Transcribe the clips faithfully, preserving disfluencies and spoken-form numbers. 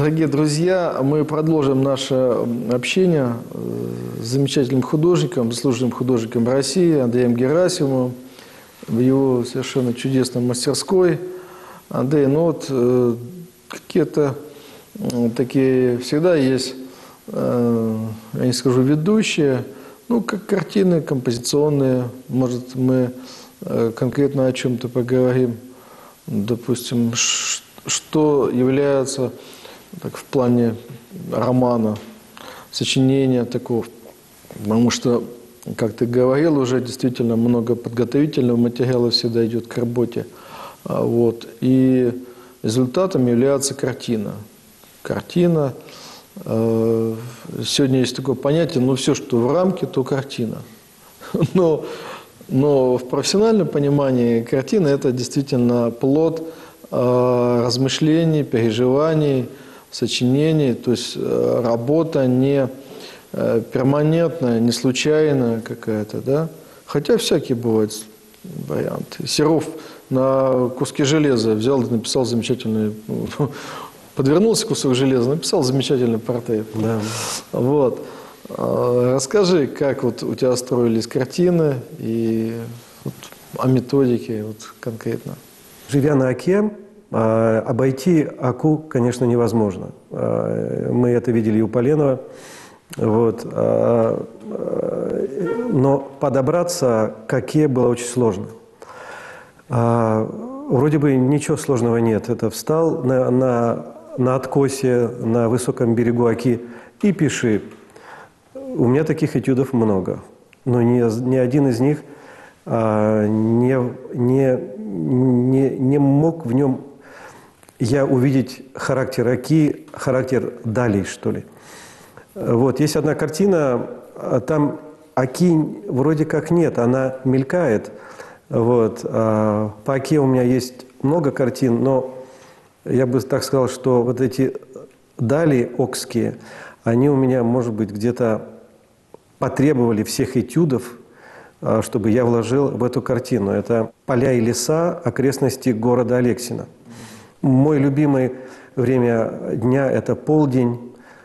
Дорогие друзья, мы продолжим наше общение с замечательным художником, заслуженным художником России Андреем Герасимовым в его совершенно чудесной мастерской. Андрей, ну вот какие-то такие всегда есть, я не скажу ведущие, ну как картины композиционные, может мы конкретно о чем-то поговорим, допустим, что является так, в плане романа, сочинения такого, потому что, как ты говорил, уже действительно много подготовительного материала всегда идет к работе. Вот. И результатом является картина. Картина. Сегодня есть такое понятие, ну все, что в рамке, то картина. Но, но в профессиональном понимании картина – это действительно плод размышлений, переживаний, сочинений, то есть работа не перманентная, не случайная какая-то, да. Хотя всякие бывают варианты. Серов на куске железа взял и написал замечательный, подвернулся кусок железа, написал замечательный портрет. Да. Вот. Расскажи, как вот у тебя строились картины и вот о методике вот конкретно. Живя на Оке, обойти Оку, конечно, невозможно. Мы это видели и у Поленова. Вот. Но подобраться к Оке было очень сложно. Вроде бы ничего сложного нет. Это встал на, на, на откосе, на высоком берегу Оки и пиши. У меня таких этюдов много. Но ни, ни один из них не, не, не, не мог в нем я увидеть характер Оки, характер далей, что ли. Вот, есть одна картина, там Оки вроде как нет, она мелькает. Вот, по Оке у меня есть много картин, но я бы так сказал, что вот эти дали окские, они у меня, может быть, где-то потребовали всех этюдов, чтобы я вложил в эту картину. Это поля и леса, окрестности города Алексина. Мой любимый время дня – это полдень,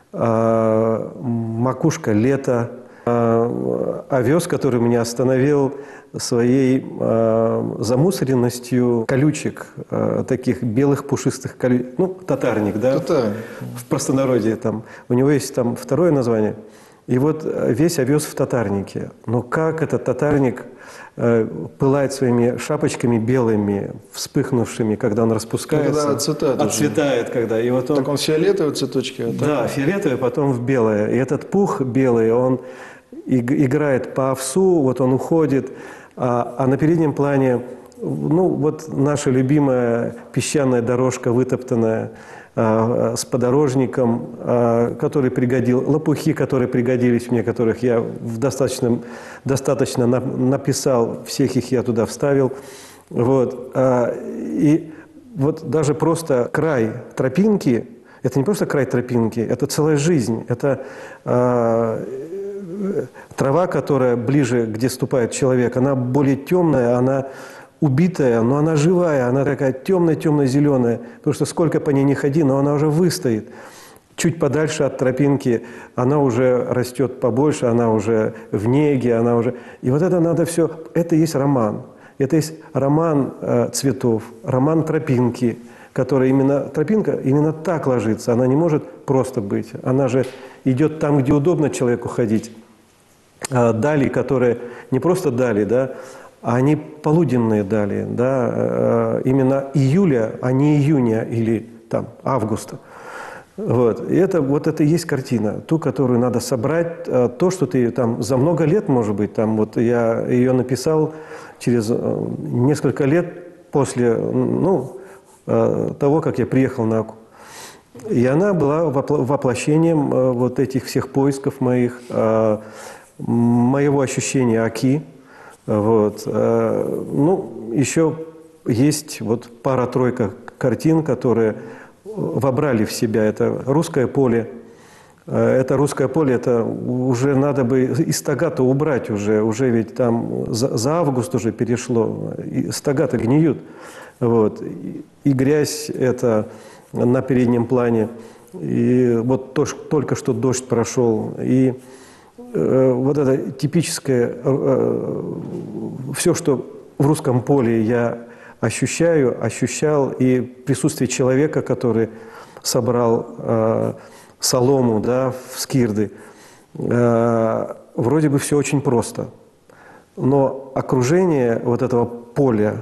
макушка лета, овес, который меня остановил своей замусоренностью колючек, таких белых пушистых колючек. Ну, татарник, да? Татарник. В простонародье там. У него есть там второе название. И вот весь овес в татарнике. Но как этот татарник э, пылает своими шапочками белыми, вспыхнувшими, когда он распускается. Когда отцветает. Отцветает, когда. И вот он, так он фиолетовый цветочки? А да, фиолетовый, потом в белое. И этот пух белый, он играет по овсу, вот он уходит. А, а на переднем плане, ну, вот наша любимая песчаная дорожка, вытоптанная, с подорожником, который пригодил, лопухи, которые пригодились мне, которых я в достаточно, достаточно написал, всех их я туда вставил. Вот. И вот даже просто край тропинки, это не просто край тропинки, это целая жизнь, это трава, которая ближе, где ступает человек, она более темная, она убитая, но она живая, она такая темно-темно-зеленая, потому что сколько по ней не ходи, но она уже выстоит. Чуть подальше от тропинки она уже растет побольше, она уже в неге, она уже… И вот это надо все… Это есть роман. Это есть роман э, цветов, роман тропинки, который именно… Тропинка именно так ложится, она не может просто быть. Она же идет там, где удобно человеку ходить. А дали, которые не просто дали, да, а они полуденные дали, да, именно июля, а не июня или там августа. Вот. И это, вот это и есть картина, ту, которую надо собрать, то, что ты там за много лет, может быть, там вот я ее написал через несколько лет после, ну, того, как я приехал на Оку. И она была воплощением вот этих всех поисков моих, моего ощущения Оки. Вот. Ну, еще есть вот пара-тройка картин, которые вобрали в себя. Это «Русское поле». Это «Русское поле», это уже надо бы из стога-то убрать уже. Уже ведь там за, за август уже перешло. И стога-то гниют. Вот. И грязь это на переднем плане. И вот то, только что дождь прошел. И э, вот это типическое, э, все, что в русском поле я ощущаю, ощущал, и присутствие человека, который собрал э, солому, да, в скирды, э, вроде бы все очень просто. Но окружение вот этого поля,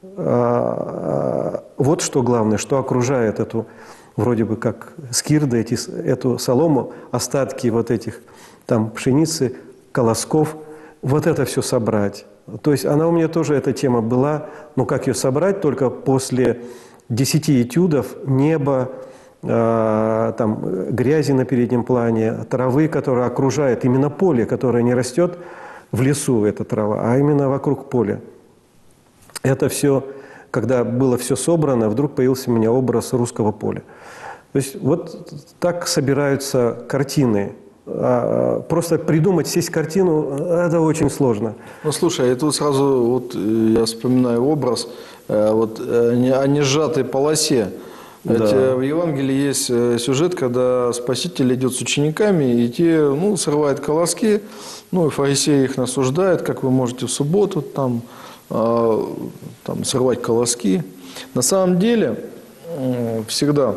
э, вот что главное, что окружает эту, вроде бы как скирды, эти, эту солому, остатки вот этих там пшеницы, колосков, вот это все собрать. То есть она у меня тоже, эта тема была, но как ее собрать только после десяти этюдов, неба, э, там, грязи на переднем плане, травы, которая окружает, именно поле, которое не растет в лесу, эта трава, а именно вокруг поля. Это все, когда было все собрано, вдруг появился у меня образ русского поля. То есть вот так собираются картины. Просто придумать, сесть картину, это очень сложно. Ну, слушай, и тут сразу вот я вспоминаю образ вот, о несжатой полосе. Да. Ведь в Евангелии есть сюжет, когда Спаситель идет с учениками, и те, ну, срывают колоски, ну, и фарисеи их осуждают, как вы можете в субботу там, там срывать колоски. На самом деле всегда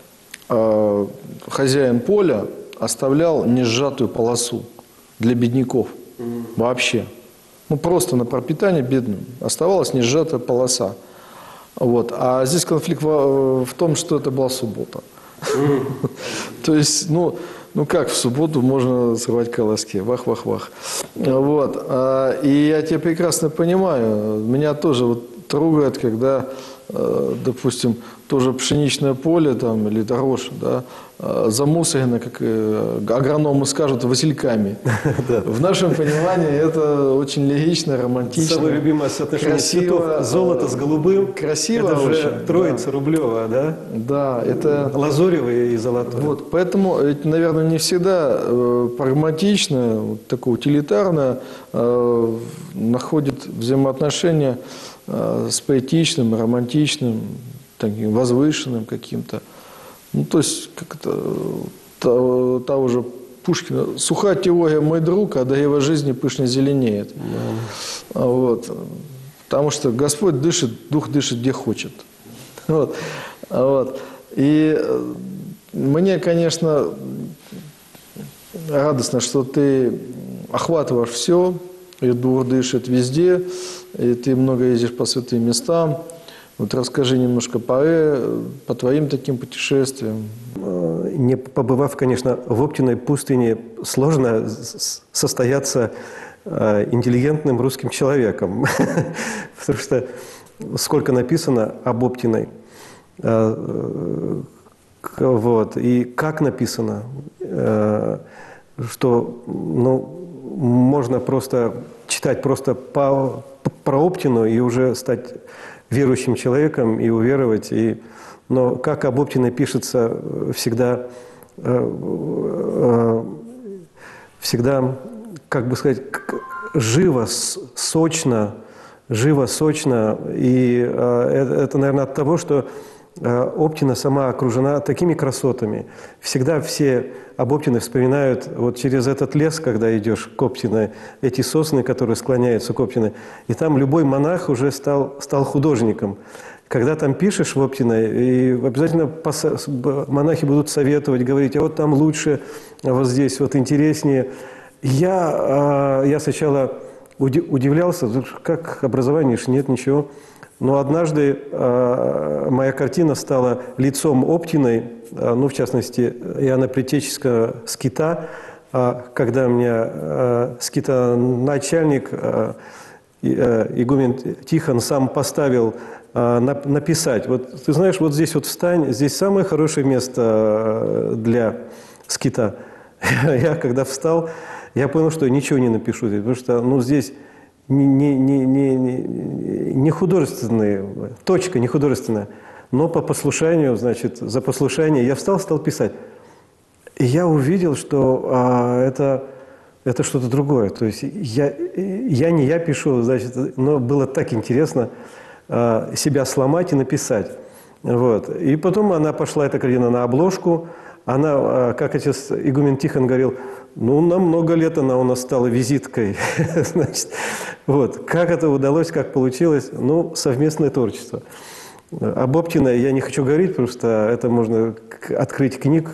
хозяин поля оставлял несжатую полосу для бедняков. Mm-hmm. Вообще. Ну, просто на пропитание бедным оставалась несжатая полоса. Вот. А здесь конфликт в, в том, что это была суббота. Mm-hmm. То есть, ну, ну как в субботу можно срывать колоски? Вах-вах-вах. Вот. И я тебя прекрасно понимаю. Меня тоже вот трогает, когда, допустим, тоже пшеничное поле там, или рожь, да, замусорено, как агрономы скажут, васильками. В нашем понимании это очень логично, романтично. Самое любимое соотношение цветов: золото с голубым. Красиво. Это очень, же троица да. Рублева, да? Да, это... Лазоревый и золотой. Вот, поэтому, наверное, не всегда э, прагматично, вот такое утилитарное, э, находит взаимоотношения э, с поэтичным, романтичным, таким возвышенным каким-то. Ну, то есть, как это, того, того же Пушкина. Сухая теория, мой друг, а до его жизни пышно зеленеет. Да. Вот. Потому что Господь дышит, Дух дышит, где хочет. Вот. Вот. И мне, конечно, радостно, что ты охватываешь все, и Дух дышит везде, и ты много ездишь по святым местам. Вот расскажи немножко по, по твоим таким путешествиям. Не побывав, конечно, в Оптиной пустыне, сложно состояться интеллигентным русским человеком. Потому что сколько написано об Оптиной, вот, и как написано, что, ну, можно просто читать просто по, про Оптину и уже стать верующим человеком и уверовать. И, но как об Оптиной пишется всегда, всегда, как бы сказать, живо, сочно, живо, сочно. И это, это, наверное, от того, что Оптина сама окружена такими красотами. Всегда все об Оптиной вспоминают вот через этот лес, когда идешь к Оптиной, эти сосны, которые склоняются к Оптиной. И там любой монах уже стал, стал художником. Когда там пишешь в Оптиной, и обязательно монахи будут советовать, говорить, а вот там лучше, а вот здесь вот интереснее. Я, я сначала удивлялся, как образование, нет ничего. Но однажды э, моя картина стала лицом Оптиной, э, ну, в частности, Иоанна Предтеческого скита, э, когда меня э, скитоначальник, э, э, игумен Тихон, сам поставил э, на, написать. Вот ты знаешь, вот здесь вот встань, здесь самое хорошее место для скита. Я когда встал, я понял, что я ничего не напишу здесь, потому что, ну, здесь... Не, не, не, не, не художественные, точка не художественная, но по послушанию, значит, за послушание я встал, стал писать. И я увидел, что а, это, это что-то другое. То есть я, я не я пишу, значит, но было так интересно а, себя сломать и написать. Вот. И потом она пошла, эта картина, на обложку, Она, как отец игумен Тихон говорил, ну, на много лет она у нас стала визиткой. Значит, вот. Как это удалось, как получилось? Ну, совместное творчество. Об Оптиной я не хочу говорить, потому что это можно открыть книг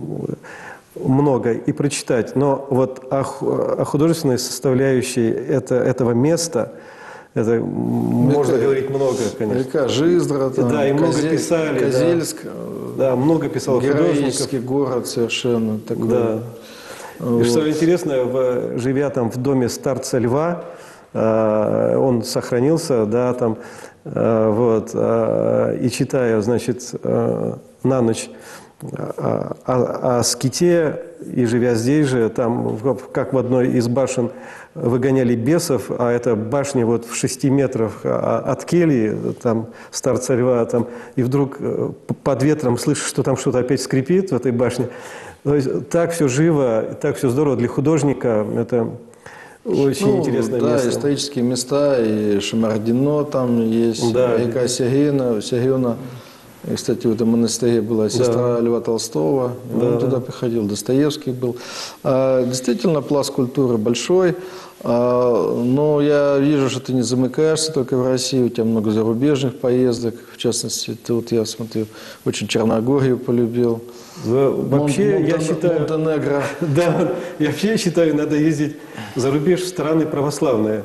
много и прочитать. Но вот о, о художественной составляющей это, этого места, это река, можно говорить много, конечно. Река Жиздра, там, да, и много Козе... писали. Козельск. Да, да, много писал художников. Героический город совершенно такой. Да. Вот. И что интересно, в, живя там в доме старца Льва, э, он сохранился, да, там, э, вот, э, и читая, значит, э, на ночь о, о, о ските, и живя здесь же, там, как в одной из башен выгоняли бесов, а эта башня вот в шести метрах от кельи, там, старца Льва, там, и вдруг под ветром слышишь, что там что-то опять скрипит в этой башне. То есть так все живо, так все здорово для художника. Это очень ну, интересное да, место. Да, исторические места, и Шамардино там есть, да. река Сягина, Сягина. И, кстати, в этом монастыре была сестра да. Льва Толстого, да. Он туда приходил, Достоевский был. А, действительно, пласт культуры большой, а, но я вижу, что ты не замыкаешься только в России, у тебя много зарубежных поездок, в частности, ты, вот я смотрю, очень Черногорию полюбил. Вообще, Мон, я Монтен, считаю, Монтенегро. Да, я вообще считаю, надо ездить за рубеж в страны православные.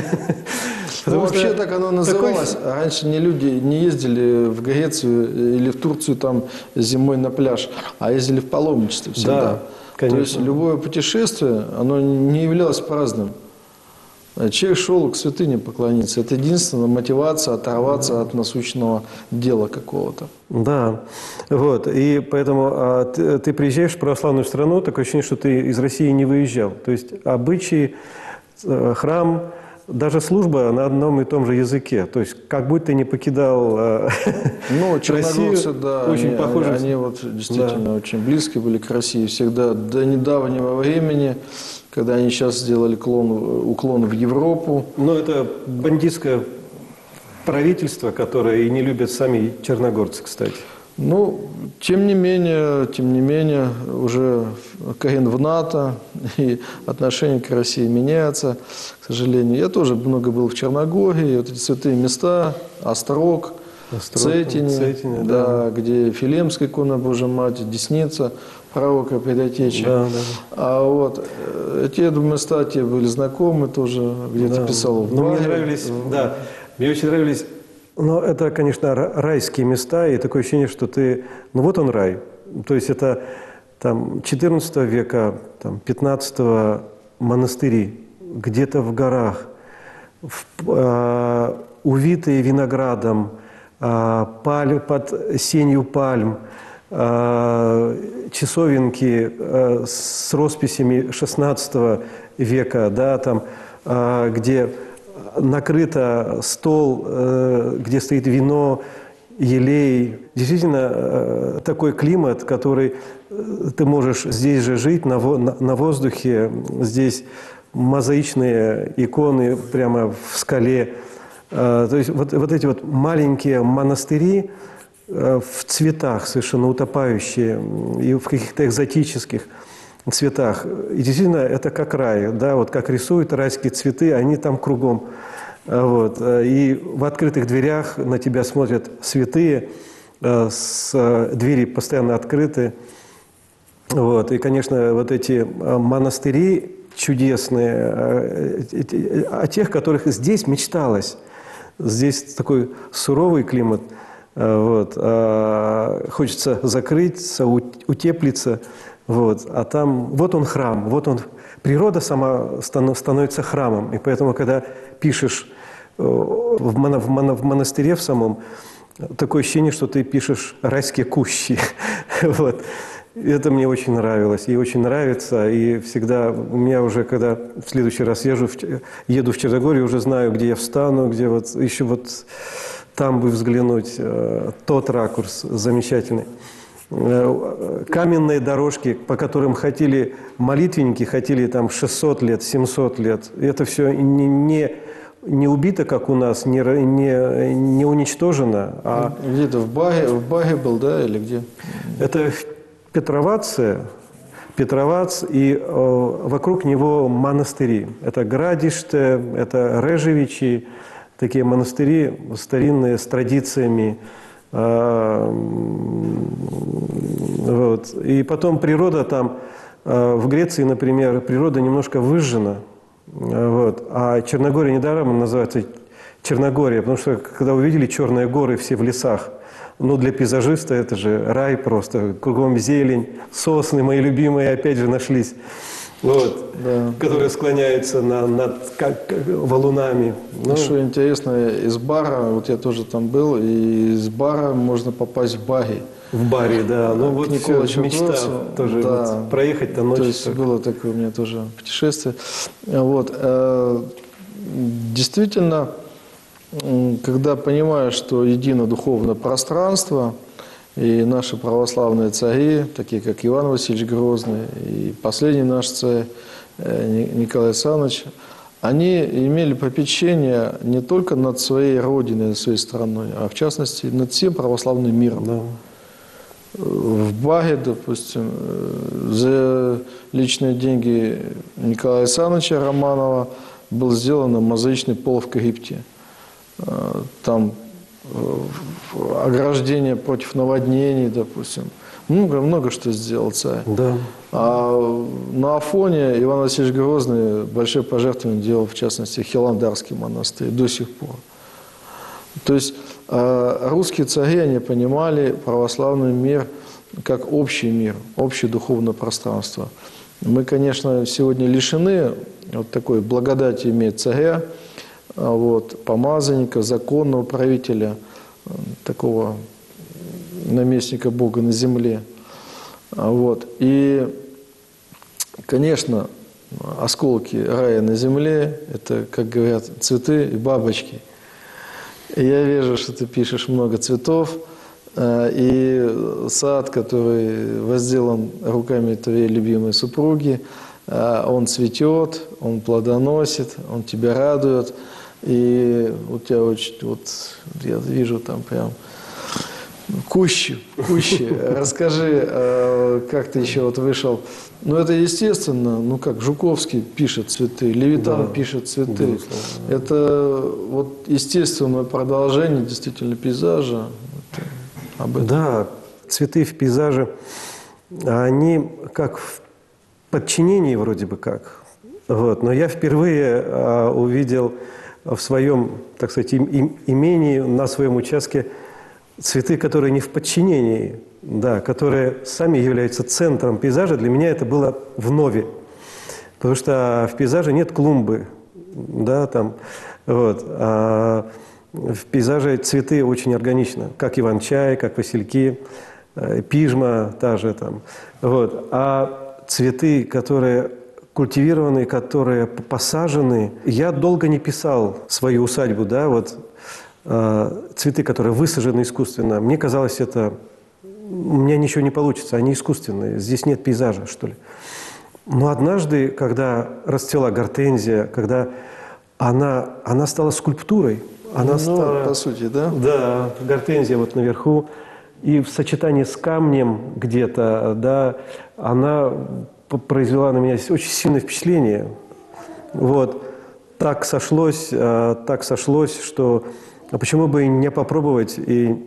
Ну, вообще так оно называлось. Такой... Раньше не люди не ездили в Грецию или в Турцию там зимой на пляж, а ездили в паломничество всегда. Да, конечно. То есть любое путешествие, оно не являлось праздным. Человек шел к святыне поклониться. Это единственная мотивация оторваться от насущного дела какого-то. Да, вот. И поэтому а, ты, ты приезжаешь в православную страну, такое ощущение, что ты из России не выезжал. То есть обычаи, храм, даже служба на одном и том же языке. То есть как будто ты не покидал э, ну, черногорцы, Россию. Да, очень они, похожи. Они, они вот действительно да. очень близки были к России. Всегда до недавнего времени, когда они сейчас сделали клон, уклон в Европу. Но это бандитское правительство, которое и не любят сами черногорцы, кстати. Ну, тем не менее, тем не менее, уже корень в НАТО, и отношение к России меняется, к сожалению. Я тоже много был в Черногории, вот эти святые места, Острог, Цетине, Цетине да, да. где Филемская икона Божьей Матери, Десница пророка предотечи. Да, да. А вот эти места тебе были знакомы тоже, где-то да. писал в Но мне нравились, да, мне очень нравились. Но это, конечно, райские места, и такое ощущение, что ты... Ну вот он рай. То есть это там четырнадцатого века, там, пятнадцатого монастыри, где-то в горах, в, э, увитые виноградом, э, паль, под сенью пальм, э, часовенки э, с росписями шестнадцатого века, да, там, э, где... накрыто стол, где стоит вино, елей. Действительно, такой климат, который ты можешь здесь же жить, на, на воздухе. Здесь мозаичные иконы прямо в скале. То есть вот, вот эти вот маленькие монастыри в цветах, совершенно утопающие, и в каких-то экзотических цветах. И действительно, это как рай, да, вот как рисуют райские цветы, они там кругом. Вот. И в открытых дверях на тебя смотрят святые, с двери постоянно открыты. Вот. И, конечно, вот эти монастыри чудесные, о тех, которых здесь мечталось. Здесь такой суровый климат. Вот. Хочется закрыться, утеплиться. Вот. А там, вот он храм, вот он, природа сама становится храмом. И поэтому, когда пишешь в, моно, в, моно, в монастыре в самом, такое ощущение, что ты пишешь райские кущи. Вот. И это мне очень нравилось, и очень нравится. И всегда, у меня уже, когда в следующий раз езжу, еду в Черногорию, уже знаю, где я встану, где вот еще вот там бы взглянуть, тот ракурс замечательный. Каменные дорожки, по которым ходили молитвенники, ходили там шестьсот лет, семьсот лет. И это все не, не, не убито, как у нас, не, не, не уничтожено. А где-то в Баге, в Баге был, да, или где? Это Петровац, Петровац и э, вокруг него монастыри. Это Градиште, это Режевичи, такие монастыри старинные с традициями. Э, вот. И потом природа там, э, в Греции, например, природа немножко выжжена. Вот. А Черногория недаром называется Черногория, потому что когда увидели черные горы все в лесах, ну, для пейзажиста это же рай просто, кругом зелень, сосны мои любимые опять же нашлись, вот, Да. которые склоняются на, над как, как, валунами. Ну, Что интересно, из Бара, вот я тоже там был, и из Бара можно попасть в Баги. в Баре, да, ну вот Никола все, мечта Чаплоса, тоже да. вот, проехать там ночью. То есть так. было такое у меня тоже путешествие. Вот. э, Действительно, м, когда понимаешь, что едино духовное пространство, и наши православные цари, такие как Иван Васильевич Грозный, и последний наш царь э, Ни- Николай Александрович, они имели попечение не только над своей родиной, над своей страной, а в частности над всем православным миром. Да. В Баге, допустим, э, за личные деньги Николая Александровича Романова был сделан мозаичный пол в Египте. Э, Там э, ограждение против наводнений, допустим. Много, много что сделал царь. Да. А на Афоне Иван Васильевич Грозный большое пожертвование делал, в частности, Хиландарский монастырь до сих пор. То есть э, русские цари, они понимали православный мир как общий мир, общее духовное пространство. Мы, конечно, сегодня лишены вот такой благодати иметь царя, а вот, помазанника, законного правителя, э, такого наместника Бога на земле. А вот. И, конечно, осколки рая на земле – это, как говорят, цветы и бабочки. И я вижу, что ты пишешь много цветов, э, и сад, который возделан руками твоей любимой супруги, э, он цветет, он плодоносит, он тебя радует. И у тебя очень, вот, я вижу там прям кущи, кущи. Расскажи, э, как ты еще вот вышел. Ну, это естественно, ну как, Жуковский пишет цветы, Левитан Да. пишет цветы. Безусловно. Это вот естественное продолжение действительно пейзажа. Это об этом. Да, цветы в пейзаже, они как в подчинении вроде бы как. Вот. Но я впервые а, увидел в своем, так сказать, им- им- имении, на своем участке цветы, которые не в подчинении, да, которые сами являются центром пейзажа. Для меня это было вновь. Потому что в пейзаже нет клумбы, да, там, вот, а в пейзаже цветы очень органично, как иван-чай, как васильки, э, пижма та же там. Вот. А цветы, которые культивированные, которые посажены. Я долго не писал свою усадьбу, да, вот э, цветы, которые высажены искусственно. Мне казалось, это у меня ничего не получится, они искусственные, здесь нет пейзажа, что ли. Но однажды, когда расцвела гортензия, когда она, она стала скульптурой, она Ну, стала... по сути, да? Да, гортензия вот наверху. И в сочетании с камнем где-то, да, она п- произвела на меня очень сильное впечатление. Вот. Так сошлось, э, так сошлось, что а почему бы и не попробовать и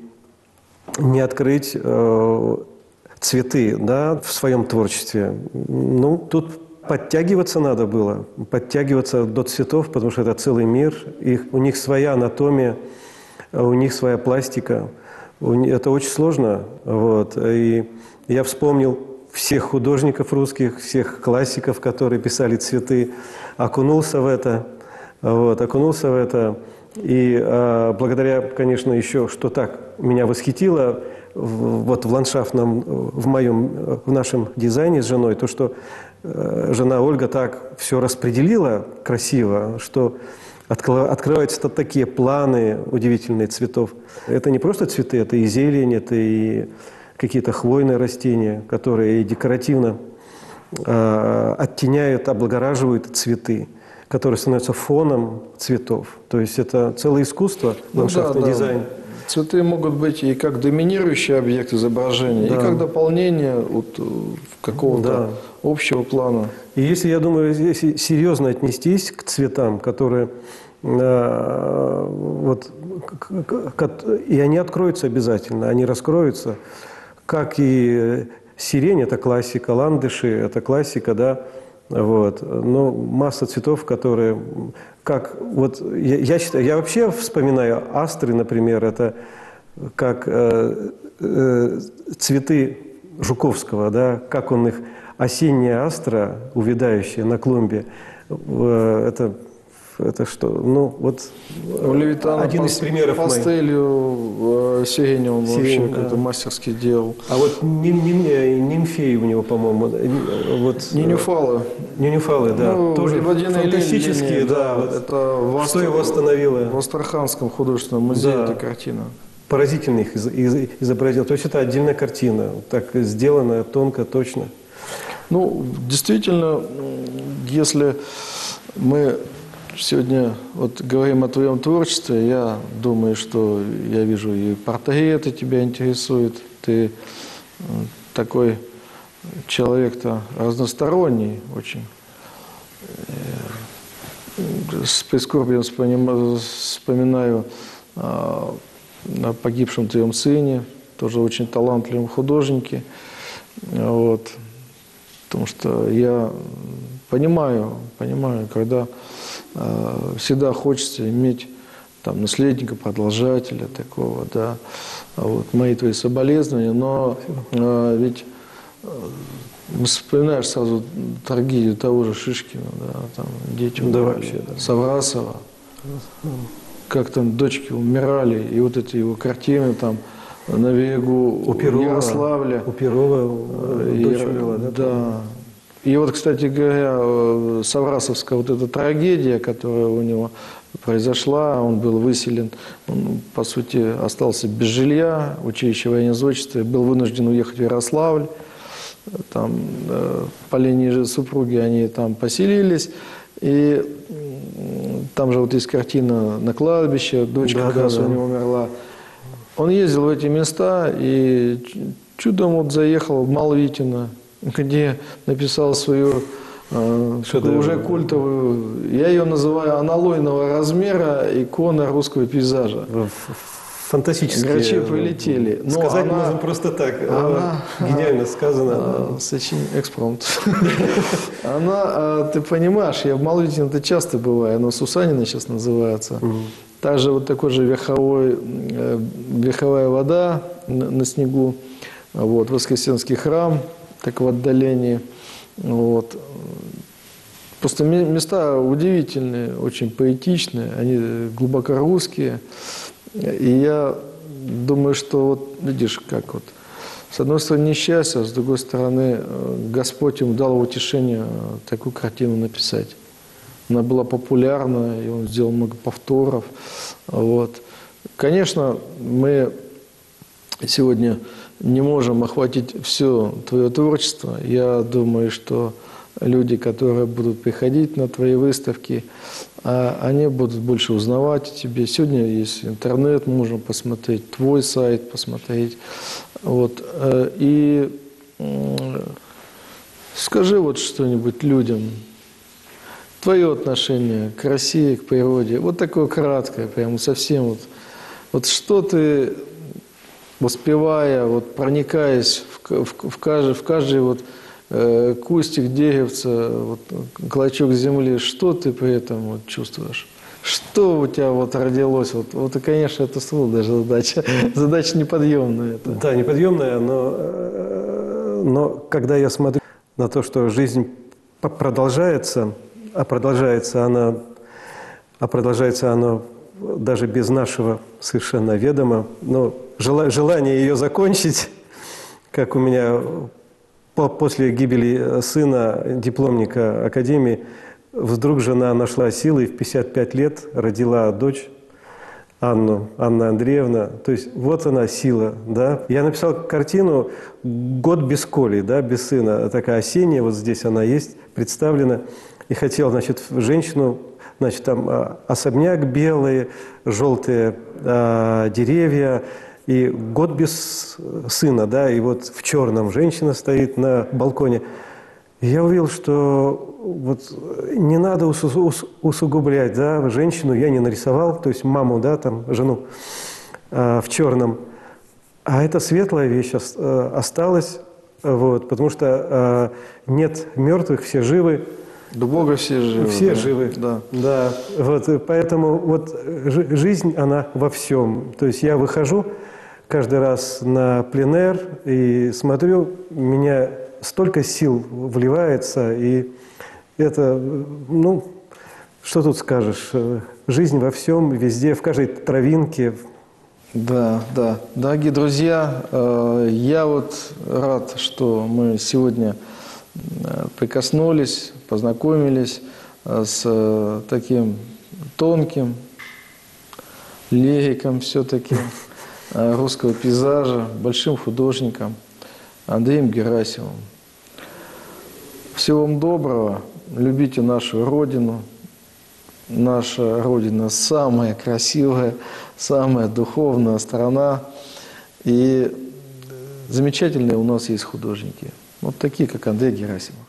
не открыть э, цветы, да, в своем творчестве. Ну, тут подтягиваться надо было, подтягиваться до цветов, потому что это целый мир. Их, у них своя анатомия, у них своя пластика. У ни- Это очень сложно. Вот. И я вспомнил всех художников русских, всех классиков, которые писали цветы, окунулся в это, вот, окунулся в это. И э, благодаря, конечно, еще, что так меня восхитило в, вот в ландшафтном, в моем, в нашем дизайне с женой, то, что э, жена Ольга так все распределила красиво, что откры- открываются такие планы удивительные цветов. Это не просто цветы, это и зелень, это и какие-то хвойные растения, которые и декоративно э, оттеняют, облагораживают цветы, которые становятся фоном цветов. То есть это целое искусство, Ну ландшафтный да, да. дизайн. Цветы могут быть и как доминирующий объект изображения, Да. и как дополнение вот, какого-то Да. общего плана. И если, я думаю, если серьезно отнестись к цветам, которые э, вот, к- к- к- и они откроются обязательно, они раскроются, как и сирень – это классика, ландыши – это классика, да, вот. Но масса цветов, которые, как, вот, я, я считаю, я вообще вспоминаю астры, например, это как э, э, цветы Жуковского, да, как он их, осенняя астра, увядающая на клумбе, э, это, это что, ну, вот У Левитана один из пас- примеров моих. пастелью э, сирень он Сирень, вообще да. как-то мастерски делал. А вот ним, ним, э, нимфеи у него, по-моему, да, э, вот, Нинюфалы. Нюнюфалы, да, Ну, тоже водяные фантастические, линии, да, вот. это в Что Астр- его остановило? В Астраханском художественном музее Да. эта картина. Поразительно их из- из- изобразил. То есть это отдельная картина, так сделанная, тонко, точно. Ну, действительно, если мы сегодня вот говорим о твоем творчестве, я думаю, что я вижу и портреты тебя интересуют. Ты э, такой человек-то разносторонний очень. Э, С прискорбием вспоминаю, вспоминаю а, о погибшем твоем сыне, тоже очень талантливом художнике. Вот. Потому что я понимаю, понимаю, когда э, всегда хочется иметь там наследника, продолжателя такого, да. Вот, мои твои соболезнования, но э, ведь э, вспоминаешь сразу трагедию того же Шишкина, да, там дети Да, умирали, вообще, да. Саврасова, как там дочки умирали, и вот эти его картины там на берегу У Перова, Ярославля. у Перова э, И- дочь умерла, да? Да. И вот, кстати говоря, э, Саврасовская вот эта трагедия, которая у него произошла, он был выселен, он, по сути, остался без жилья, училище военнослужащего, был вынужден уехать в Ярославль. Там, э, по линии же супруги они там поселились. И м, там же вот есть картина на кладбище, дочка Да, как да, раз да. у него умерла. Он ездил в эти места и ч- чудом вот заехал в Малвитино, где написал свою э, такую уже культовую, я ее называю аналойного размера, икона русского пейзажа. В- в- Фантастические. Грачи полетели. Но Сказать она- можно просто так. она- Гениально сказано. А, Сочинение, экспромт. Она, а, ты понимаешь, я в Малвитино это часто бываю, но Сусанина сейчас называется. Также вот такой же верховой, э, верховая вода на, на снегу, вот, Воскресенский храм, так в отдалении. Вот. Просто ме- места удивительные, очень поэтичные, они глубоко русские. И я думаю, что вот видишь, как вот с одной стороны несчастье, а с другой стороны э, Господь ему дал утешение э, такую картину написать. Она была популярна, и он сделал много повторов. Вот. Конечно, мы сегодня не можем охватить все твое творчество. Я думаю, что люди, которые будут приходить на твои выставки, а, они будут больше узнавать о тебе. Сегодня есть интернет, можем посмотреть твой сайт, посмотреть. Вот. э, И м, скажи вот что-нибудь людям. Твое отношение к России, к природе, вот такое краткое, прямо совсем вот. Вот что ты, воспевая, вот проникаясь в, к- в, в каждый, в каждый вот э, кустик, деревца, вот, клочок земли, что ты при этом вот чувствуешь? Что у тебя вот родилось? Вот, вот и, конечно, это слово даже задача. Задача неподъемная. Это. Да, неподъемная, но, э, но когда я смотрю на то, что жизнь п- продолжается, а продолжается она, а продолжается она даже без нашего совершенно ведома, но жела- желание ее закончить, как у меня по- после гибели сына, дипломника академии, вдруг жена нашла силы и в пятьдесят пять лет родила дочь Анну, Анна Андреевна. То есть вот она сила, да. Я написал картину «Год без Коли», да, без сына. Такая осенняя, вот здесь она есть, представлена. И хотел, значит, женщину Значит, там а, особняк белый, желтые а, деревья, и год без сына, да, и вот в черном женщина стоит на балконе. И я увидел, что вот не надо усу- ус- усугублять, да, женщину я не нарисовал, то есть маму, да, там, жену а, в черном. А эта светлая вещь ос- э, осталась, вот, потому что а, нет мертвых, все живы. До Бога все живы. Все да. живы. Да. Да. Вот, и поэтому вот жи- жизнь, она во всем. То есть я выхожу каждый раз на пленэр и смотрю, у меня столько сил вливается, и это, ну, что тут скажешь, жизнь во всем, везде, в каждой травинке. Да, да. Дорогие друзья, э, я вот рад, что мы сегодня э, прикоснулись, познакомились э, с э, таким тонким лириком все-таки э, русского пейзажа, большим художником Андреем Герасимовым. Всего вам доброго, любите нашу Родину. Наша Родина самая красивая, самая духовная страна. И замечательные у нас есть художники. Вот такие, как Андрей Герасимов.